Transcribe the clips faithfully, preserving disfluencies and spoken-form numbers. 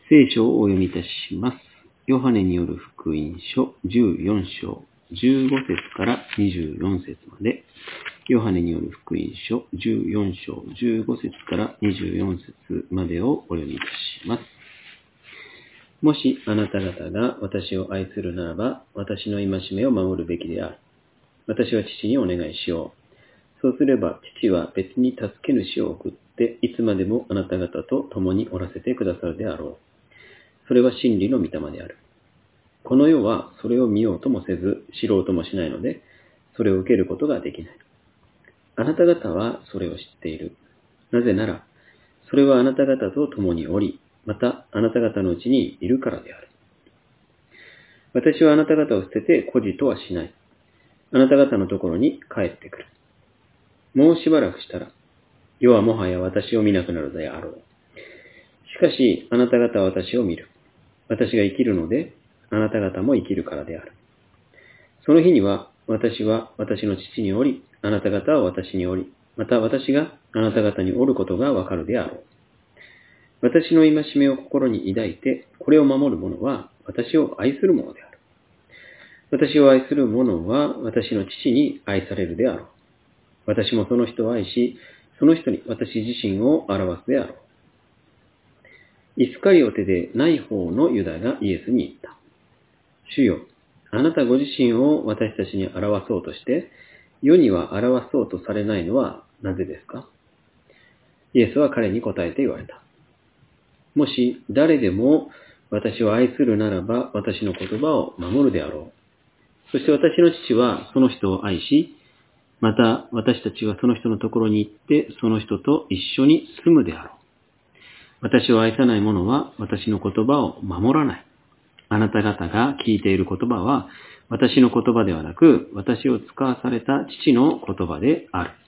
聖書をお読みいたします。ヨハネによる福音書じゅうよん章じゅうご節からにじゅうよん節まで、ヨハネによる福音書じゅうよん章じゅうご節からにじゅうよん節までをお読みいたします。もしあなた方が私を愛するならば、私の戒めを守るべきである。私は父にお願いしよう。そうすれば父は別に助け主を送って、いつまでもあなた方と共におらせてくださるであろう。それは真理の御霊である。この世はそれを見ようともせず、知ろうともしないので、それを受けることができない。あなた方はそれを知っている。なぜなら、それはあなた方と共におり、またあなた方のうちにいるからである。私はあなた方を捨てて孤児とはしない。あなた方のところに帰ってくる。もうしばらくしたら、世はもはや私を見なくなるであろう。しかし、あなた方は私を見る。私が生きるので、あなた方も生きるからである。その日には、私は私の父におり、あなた方は私におり、また私があなた方におることがわかるであろう。私の戒めを心に抱いて、これを守る者は私を愛する者である。私を愛する者は私の父に愛されるであろう。私もその人を愛し、その人に私自身を表すであろう。イスカリオテでない方のユダがイエスに言った。主よ、あなたご自身を私たちに表そうとして、世には表そうとされないのはなぜですか？イエスは彼に答えて言われた。もし誰でも私を愛するならば、私の言葉を守るであろう。そして私の父はその人を愛し、また私たちはその人のところに行って、その人と一緒に住むであろう。私を愛さない者は私の言葉を守らない。あなた方が聞いている言葉は私の言葉ではなく、私を使わされた父の言葉である。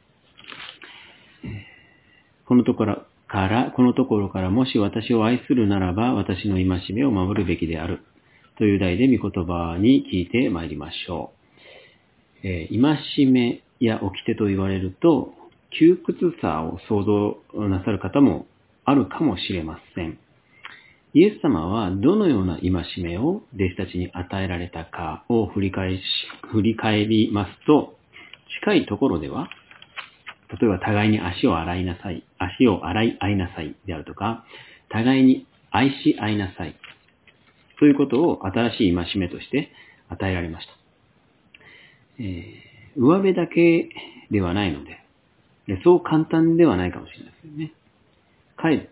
このところから、このところからもし私を愛するならば、私の戒めを守るべきである。という題で御言葉に聞いてまいりましょう。えー、戒めや掟と言われると、窮屈さを想像なさる方もあるかもしれません。イエス様はどのような戒めを弟子たちに与えられたかを振り返し、振り返りますと、近いところでは、例えば互いに足を洗いなさい、足を洗い合いなさいであるとか、互いに愛し合いなさいということを新しい戒めとして与えられました。えー、上辺だけではないので、そう簡単ではないかもしれないですよね。かえって、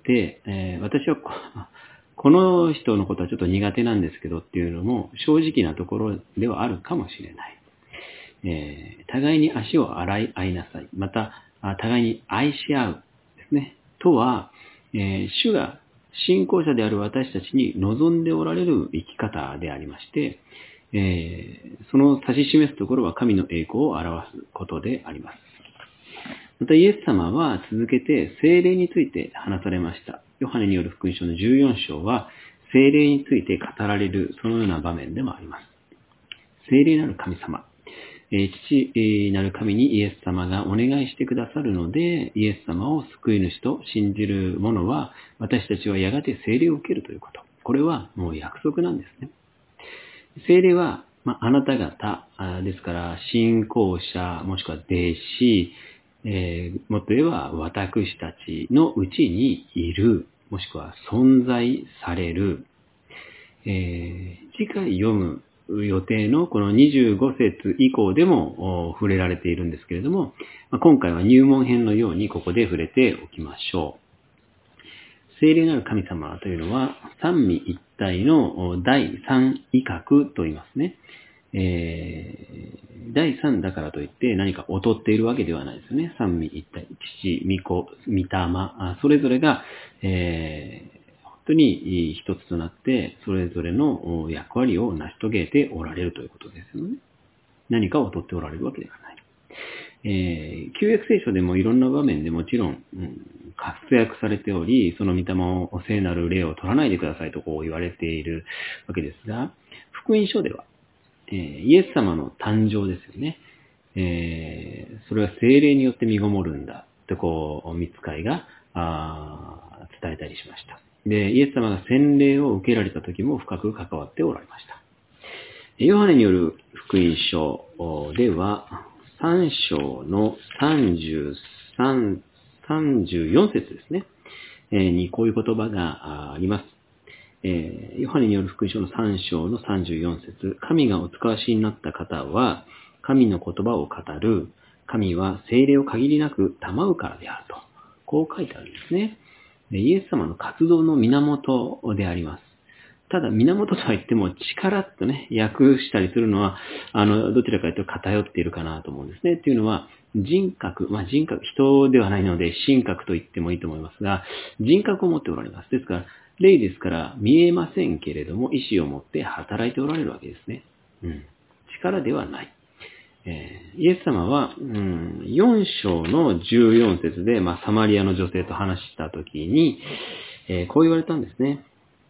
えー、私はこ、この人のことはちょっと苦手なんですけどっていうのも正直なところではあるかもしれない。えー、互いに足を洗い合いなさい。また、互いに愛し合うですね。とは、えー、主が信仰者である私たちに望んでおられる生き方でありまして、えー、その指し示すところは神の栄光を表すことであります。またイエス様は続けて聖霊について話されました。ヨハネによる福音書のじゅうよん章は聖霊について語られるそのような場面でもあります。聖霊なる神様、えー、父なる神にイエス様がお願いしてくださるので、イエス様を救い主と信じる者は私たちはやがて聖霊を受けるということ。これはもう約束なんですね。聖霊は、まあ、あなた方ですから信仰者もしくは弟子、えー、もっと言えば私たちのうちにいる、もしくは存在される、えー、次回読む予定のこのにじゅうご節以降でも触れられているんですけれども、まあ、今回は入門編のようにここで触れておきましょう。聖霊なる神様というのは三位一体の第三威嚇と言いますね。えー、第三だからといって何か劣っているわけではないですよね。三位一体、父、御子、御霊、それぞれが、えー、本当に一つとなってそれぞれの役割を成し遂げておられるということですよね。何かを劣っておられるわけではない。えー、旧約聖書でもいろんな場面でもちろん、うん、活躍されており、その御霊を聖なる霊を取らないでくださいとこう言われているわけですが、福音書では、えー、イエス様の誕生ですよね。えー、それは聖霊によって身ごもるんだってこう、御使いがあ伝えたりしました。で、イエス様が洗礼を受けられた時も深く関わっておられました。ヨハネによる福音書では、さん章のさんじゅうさん、さんじゅうよん節ですね、にこういう言葉があります。えー、ヨハネによる福音書のさん章のさんじゅうよん節、神がお使わしになった方は、神の言葉を語る。神は聖霊を限りなく賜うからであると。こう書いてあるんですね。でイエス様の活動の源であります。ただ、源とは言っても力とね、訳したりするのは、あの、どちらかというと偏っているかなと思うんですね。っていうのは、人格、まあ人格、人ではないので、神格と言ってもいいと思いますが、人格を持っておられます。ですから、霊ですから見えませんけれども、意志を持って働いておられるわけですね。うん。力ではない。えー、イエス様は、うん、よん章のじゅうよん節で、まあ、サマリアの女性と話したときに、えー、こう言われたんですね。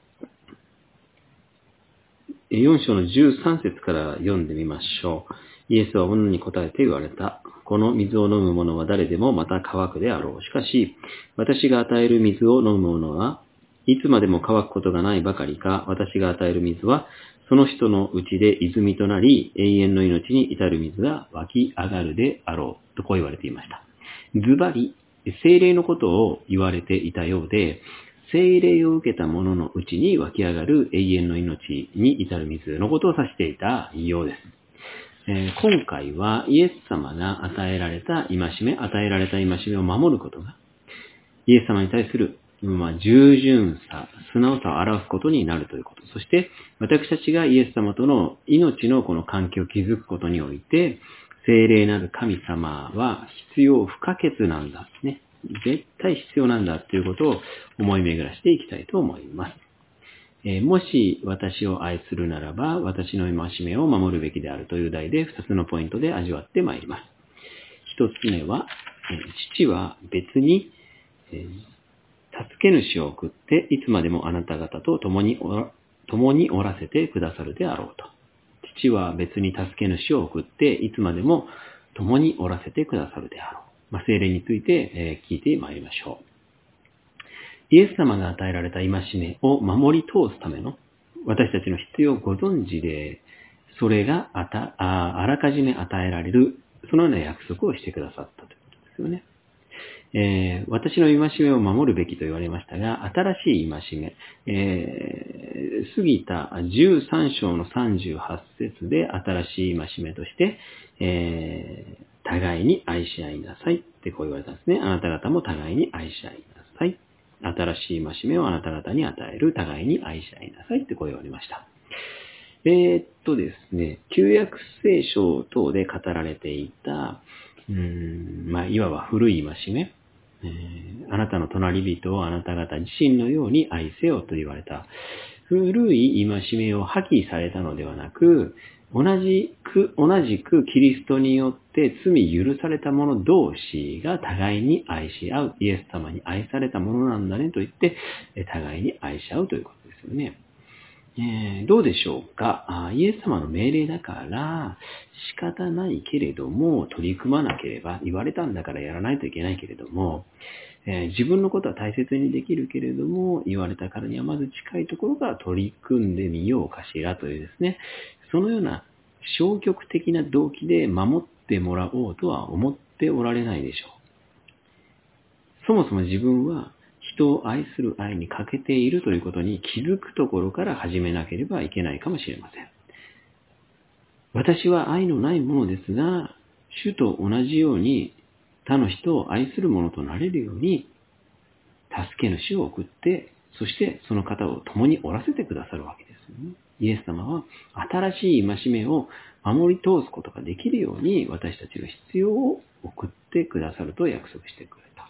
よん章のじゅうさん節から読んでみましょう。イエスは女に答えて言われた。この水を飲む者は誰でもまた乾くであろう。しかし、私が与える水を飲む者はいつまでも乾くことがないばかりか、私が与える水は、その人のうちで泉となり、永遠の命に至る水が湧き上がるであろう。とこう言われていました。ズバリ、聖霊のことを言われていたようで、聖霊を受けた者のうちに湧き上がる永遠の命に至る水のことを指していたようです。えー、今回はイエス様が与えられた戒め、与えられた戒めを守ることが、イエス様に対する、まあ、従順さ、素直さを表すことになるということ。そして、私たちがイエス様との命のこの関係を築くことにおいて、聖霊なる神様は必要不可欠なんだ。ね。絶対必要なんだということを思い巡らしていきたいと思います。えー、もし私を愛するならば、私の戒めを守るべきであるという題でふたつのポイントで味わってまいります。ひとつめは、えー、父は別に、えー、助け主を送っていつまでもあなた方と共におら、共におらせてくださるであろうと。父は別に助け主を送っていつまでも共におらせてくださるであろう。まあ、聖霊について、えー、聞いてまいりましょう。イエス様が与えられた戒めを守り通すための私たちの必要をご存知で、それがあた あ, あらかじめ与えられる、そのような約束をしてくださったということですよね。えー、私の戒めを守るべきと言われましたが、新しい戒め、えー、過ぎたじゅうさん章のさんじゅうはち節で新しい戒めとして、えー、互いに愛し合いなさいってこう言われたんですね。あなた方も互いに愛し合いなさい。新しい戒めをあなた方に与える、互いに愛し合いなさいってこう言われました。えー、っとですね、旧約聖書等で語られていた、うーん、まあ、いわば古い戒め、えー、あなたの隣人をあなた方自身のように愛せよと言われた。古い戒めを破棄されたのではなく、同じく、同じくキリストによって罪許された者同士が互いに愛し合う。イエス様に愛されたものなんだねと言って、互いに愛し合うということですよね。えー、どうでしょうか。あ、イエス様の命令だから仕方ないけれども取り組まなければ、言われたんだからやらないといけないけれども、えー、自分のことは大切にできるけれども、言われたからにはまず近いところから取り組んでみようかしらというですね、そのような消極的な動機で守ってもらおうとは思っておられないでしょう。そもそも自分は人を愛する愛に欠けているということに気づくところから始めなければいけないかもしれません。私は愛のないものですが、主と同じように他の人を愛するものとなれるように、助け主を送って、そしてその方を共におらせてくださるわけですよね。イエス様は新しい戒めを守り通すことができるように私たちの必要を送ってくださると約束してくれた。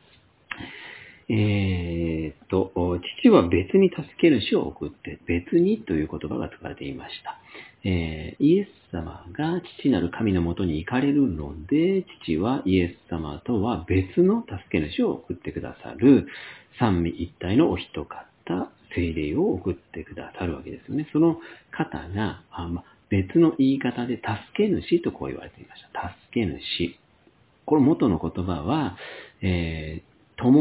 えー、っと、父は別に助け主を送って、別にという言葉が使われていました。えー、イエス様が父なる神のもとに行かれるので、父はイエス様とは別の助け主を送ってくださる、三位一体のお一方、聖霊を送ってくださるわけですよね。その方が、あま、別の言い方で助け主とこう言われていました。助け主。これ元の言葉は、えー、共に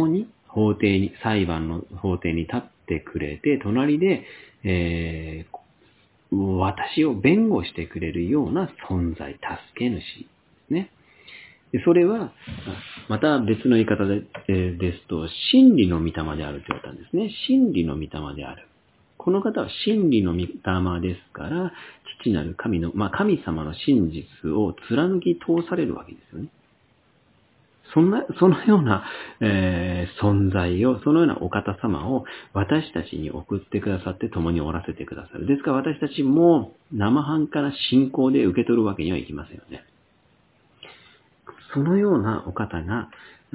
法廷に、裁判の法廷に立ってくれて、隣で、えー、私を弁護してくれるような存在、助け主ですね。でそれは、また別の言い方で、えー、ですと、真理の御霊であると言われたんですね。真理の御霊である。この方は真理の御霊ですから、父なる神の、まあ神様の真実を貫き通されるわけですよね。そんな、そのような、えー、存在を、そのようなお方様を私たちに送ってくださって共におらせてくださる。ですから私たちも生半可な信仰で受け取るわけにはいきませんよね。そのようなお方が、うん、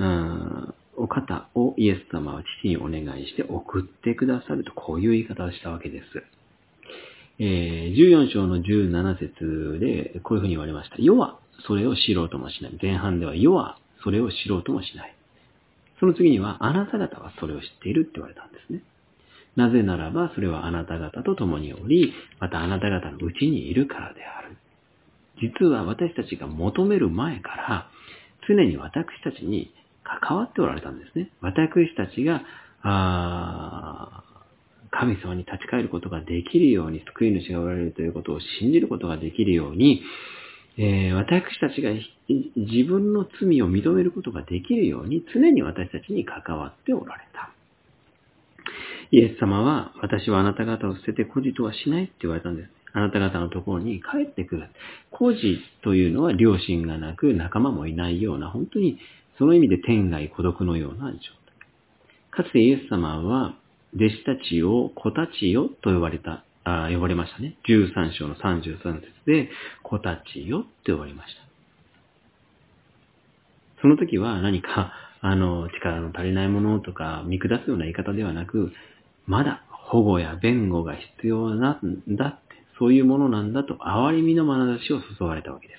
お方をイエス様は父にお願いして送ってくださると、こういう言い方をしたわけです。えー、じゅうよん章のじゅうなな節でこういうふうに言われました。世はそれを知ろうともしない。前半では世はそれを知ろうともしない。その次にはあなた方はそれを知っているって言われたんですね。なぜならばそれはあなた方と共におり、またあなた方のうちにいるからである。実は私たちが求める前から常に私たちに関わっておられたんですね。私たちがあ神様に立ち返ることができるように、救い主がおられるということを信じることができるように、えー、私たちが自分の罪を認めることができるように、常に私たちに関わっておられた。イエス様は、私はあなた方を捨てて孤児とはしないって言われたんです。あなた方のところに帰ってくる。孤児というのは両親がなく仲間もいないような、本当にその意味で天涯孤独のような状態。かつてイエス様は弟子たちを子たちよと呼ばれた、あ呼ばれましたね。じゅうさん章のさんじゅうさん節で子たちよと呼ばれました。その時は何かあの力の足りないものとか見下すような言い方ではなく、まだ保護や弁護が必要なんだって、そういうものなんだと憐れみの眼差しを注がれたわけです。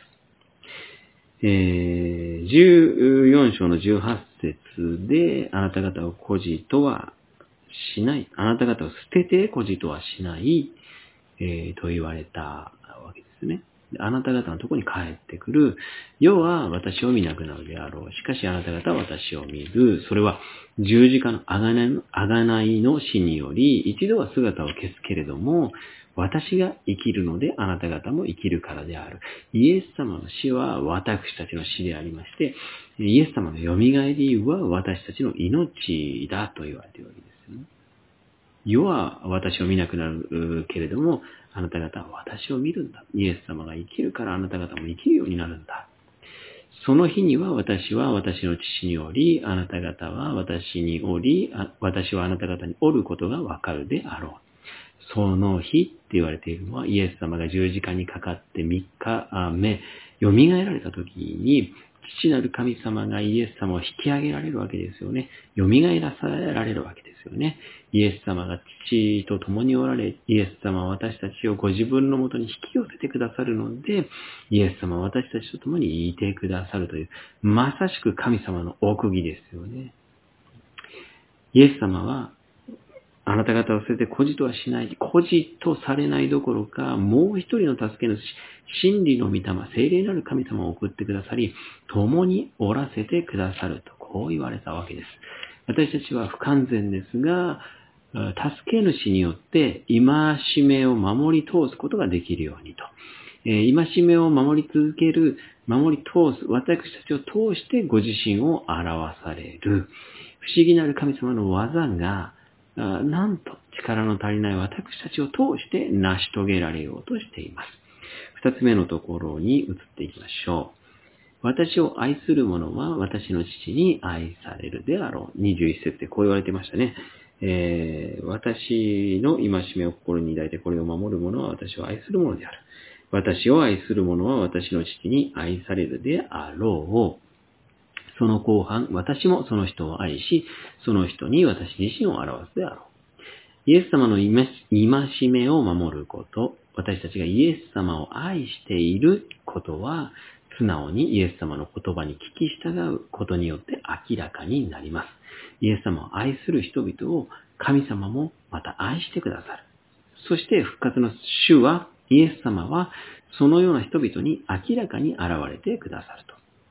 えー、じゅうよん章のじゅうはち節で、あなた方を孤児とはしない。あなた方を捨てて孤児とはしない、えー、と言われたわけですね。あなた方のところに帰ってくる。世は私を見なくなるであろう。しかしあなた方は私を見る。それは十字架の贖いの死により、一度は姿を消すけれども、私が生きるのであなた方も生きるからである。イエス様の死は私たちの死でありまして、イエス様の蘇りは私たちの命だと言われているわけですよね。世は私を見なくなるけれども、あなた方は私を見るんだ。イエス様が生きるからあなた方も生きるようになるんだ。その日には私は私の父におり、あなた方は私におり、私はあなた方におることがわかるであろう。その日って言われているのは、イエス様が十字架にかかってみっかめ、蘇られた時に、父なる神様がイエス様を引き上げられるわけですよね。蘇らさられるわけですよね。イエス様が父と共におられ、イエス様は私たちをご自分のもとに引き寄せてくださるので、イエス様は私たちと共にいてくださるという、まさしく神様の奥義ですよね。イエス様は、あなた方を捨てて孤児とはしない、孤児とされないどころか、もう一人の助け主、真理の御霊、聖霊なる神様を送ってくださり、共におらせてくださると、こう言われたわけです。私たちは不完全ですが、助け主によって戒めを守り通すことができるようにと。戒めを守り続ける、守り通す、私たちを通してご自身を表される。不思議なる神様の技が、なんと力の足りない私たちを通して成し遂げられようとしています。二つ目のところに移っていきましょう。私を愛する者は私の父に愛されるであろう。にじゅういち節でこう言われていましたね。えー、私の戒めを心に抱いてこれを守る者は私を愛する者である。私を愛する者は私の父に愛されるであろう。その後半、私もその人を愛し、その人に私自身を表すであろう。イエス様の戒めを守ること、私たちがイエス様を愛していることは、素直にイエス様の言葉に聞き従うことによって明らかになります。イエス様を愛する人々を神様もまた愛してくださる。そして復活の主は、イエス様はそのような人々に明らかに現れてくださると。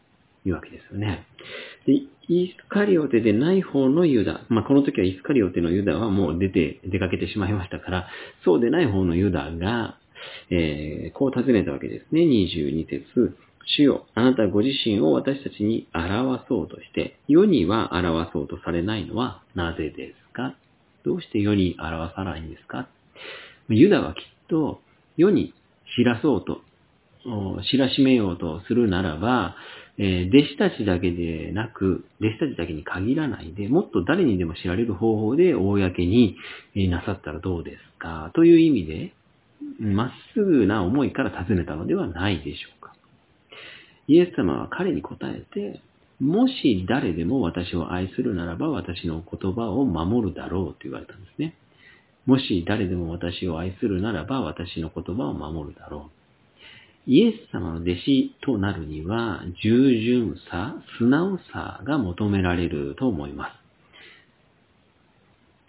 いうわけですよね。で、イスカリオテでない方のユダ。まあ、この時はイスカリオテのユダはもう出て、出かけてしまいましたから、そうでない方のユダが、えー、こう尋ねたわけですね。にじゅうに節。主よ、あなたご自身を私たちに表そうとして、世には表そうとされないのはなぜですか？どうして世に表さないんですか？ユダはきっと世に知らそうと、知らしめようとするならば、えー、弟子たちだけでなく、弟子たちだけに限らないで、もっと誰にでも知られる方法で公になさったらどうですかという意味で、まっすぐな思いから尋ねたのではないでしょうか。イエス様は彼に答えて、もし誰でも私を愛するならば私の言葉を守るだろうと言われたんですね。もし誰でも私を愛するならば私の言葉を守るだろう。イエス様の弟子となるには従順さ、素直さが求められると思います。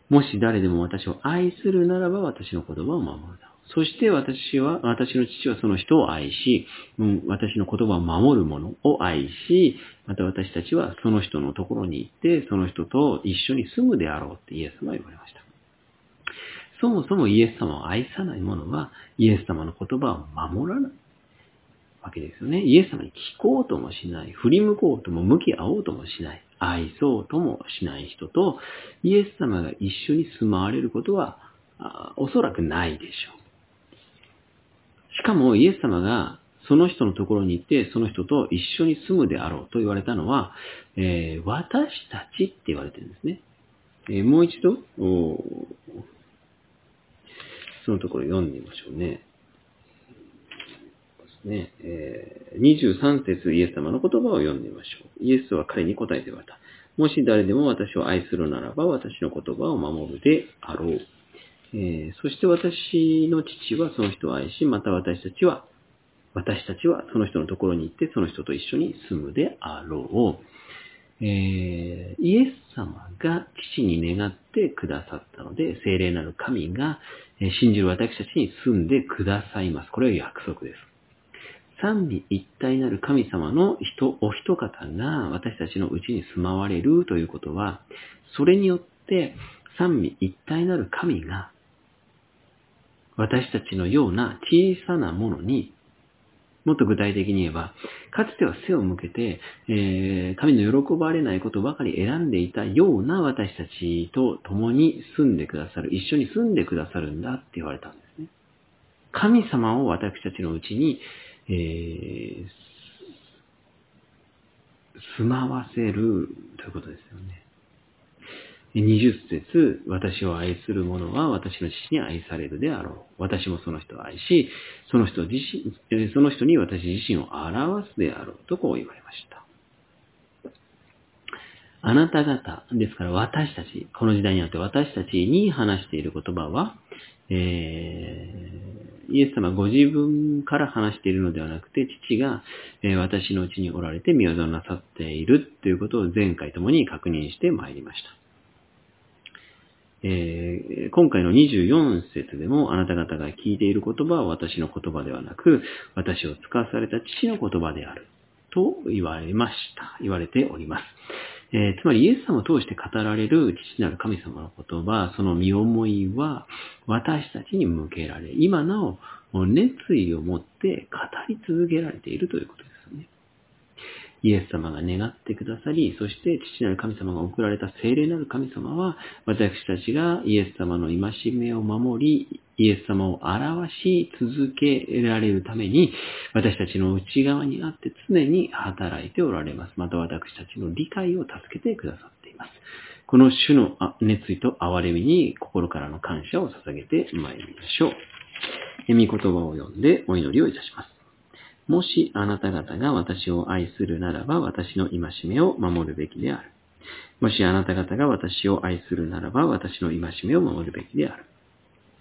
もし誰でも私を愛するならば私の言葉を守るだろう。そして私は、私の父はその人を愛し、うん、私の言葉を守る者を愛し、また私たちはその人のところに行って、その人と一緒に住むであろうってイエス様は言われました。そもそもイエス様を愛さない者は、イエス様の言葉を守らないわけですよね。イエス様に聞こうともしない、振り向こうとも向き合おうともしない、愛そうともしない人と、イエス様が一緒に住まわれることは、おそらくないでしょう。しかもイエス様がその人のところに行ってその人と一緒に住むであろうと言われたのは、えー、私たちって言われてるんですね。えー、もう一度そのところ読んでみましょうね。ですねえー、にじゅうさん節イエス様の言葉を読んでみましょう。イエスは彼に答えて言われた。もし誰でも私を愛するならば私の言葉を守るであろう。えー、そして私の父はその人を愛し、また私たちは私たちはその人のところに行ってその人と一緒に住むであろう。えー、イエス様が父に願ってくださったので、聖霊なる神が信じる私たちに住んでくださいます。これは約束です。三位一体なる神様の人、お一方が私たちのうちに住まわれるということは、それによって三位一体なる神が私たちのような小さなものに、もっと具体的に言えば、かつては背を向けて、えー、神の喜ばれないことばかり選んでいたような私たちと共に住んでくださる、一緒に住んでくださるんだって言われたんですね。神様を私たちのうちに、えー、住まわせるということですよね。にじゅっ節、私を愛する者は私の父に愛されるであろう。私もその人を愛し、その人自身、その人に私自身を表すであろうとこう言われました。あなた方、ですから私たち、この時代にあって私たちに話している言葉は、えー、イエス様ご自分から話しているのではなくて、父が、えー、私のうちにおられて御業なさっているということを前回ともに確認してまいりました。えー、今回のにじゅうよん節でもあなた方が聞いている言葉は私の言葉ではなく、私を使わされた父の言葉であると言われました。言われております。えー、つまりイエス様を通して語られる父なる神様の言葉、その身思いは私たちに向けられ、今なお熱意を持って語り続けられているということですよね。イエス様が願ってくださり、そして父なる神様が送られた聖霊なる神様は、私たちがイエス様の戒めを守り、イエス様を表し続けられるために、私たちの内側にあって常に働いておられます。また私たちの理解を助けてくださっています。この主の熱意と憐れみに心からの感謝を捧げてまいりましょう。御言葉を読んでお祈りをいたします。もしあなた方が私を愛するならば私の戒めを守るべきである。もしあなた方が私を愛するならば私の戒めを守るべきである。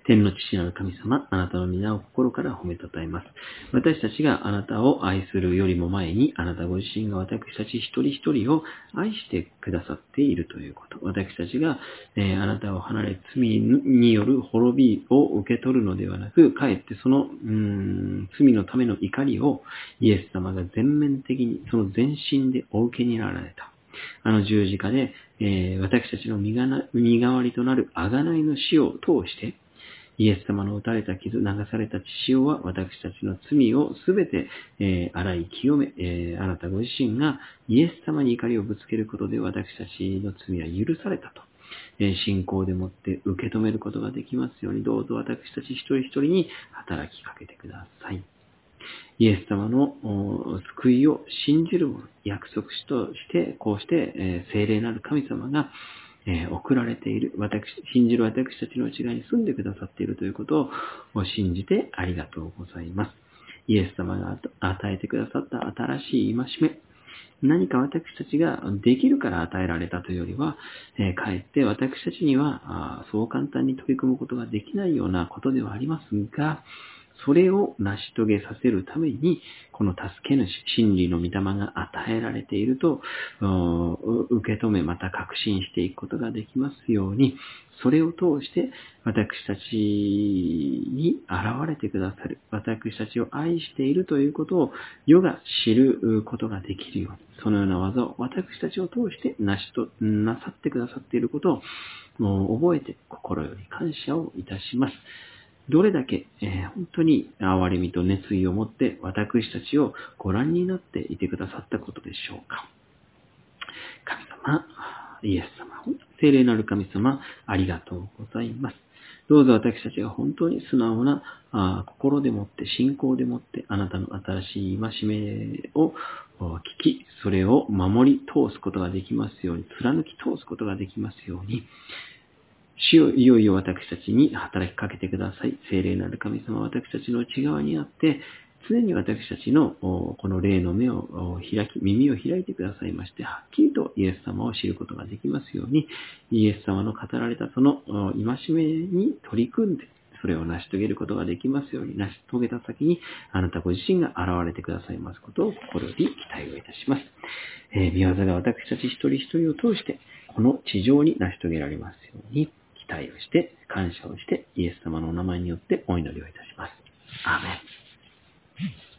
天の父なる神様、あなたの皆を心から褒めたたえます。私たちがあなたを愛するよりも前に、あなたご自身が私たち一人一人を愛してくださっているということ。私たちが、えー、あなたを離れ罪による滅びを受け取るのではなく、かえってそのうーん罪のための怒りをイエス様が全面的にその全身でお受けになられた。あの十字架で、えー、私たちの身がな身代わりとなる贖いの死を通して、イエス様の打たれた傷、流された血潮は私たちの罪をすべて、えー、洗い清め、えー、あなたご自身がイエス様に怒りをぶつけることで私たちの罪は許されたと。えー、信仰でもって受け止めることができますように、どうぞ私たち一人一人に働きかけてください。イエス様の救いを信じる者、約束として、こうして、えー、聖霊なる神様が、えー、送られている、私、信じる私たちの内側に住んでくださっているということを信じてありがとうございます。イエス様が与えてくださった新しい戒め、何か私たちができるから与えられたというよりは、えー、かえって私たちにはあそう簡単に取り組むことができないようなことではありますが、それを成し遂げさせるために、この助け主、真理の御霊が与えられていると、受け止め、また確信していくことができますように、それを通して私たちに現れてくださる、私たちを愛しているということを世が知ることができるように、そのような技を私たちを通してなしと、なさってくださっていることを覚えて心より感謝をいたします。どれだけ、えー、本当に憐れみと熱意を持って私たちをご覧になっていてくださったことでしょうか。神様、イエス様、聖霊なる神様、ありがとうございます。どうぞ私たちが本当に素直なあ心でもって、信仰でもって、あなたの新しい戒めを聞き、それを守り通すことができますように、貫き通すことができますように、主よ、いよいよ私たちに働きかけてください。聖霊なる神様は私たちの内側にあって、常に私たちのこの霊の目を開き、耳を開いてくださいまして、はっきりとイエス様を知ることができますように、イエス様の語られたその戒めに取り組んで、それを成し遂げることができますように、成し遂げた先にあなたご自身が現れてくださいますことを心より期待をいたします。えー、御業が私たち一人一人を通して、この地上に成し遂げられますように、期待をして、感謝をして、イエス様のお名前によってお祈りをいたします。アーメン。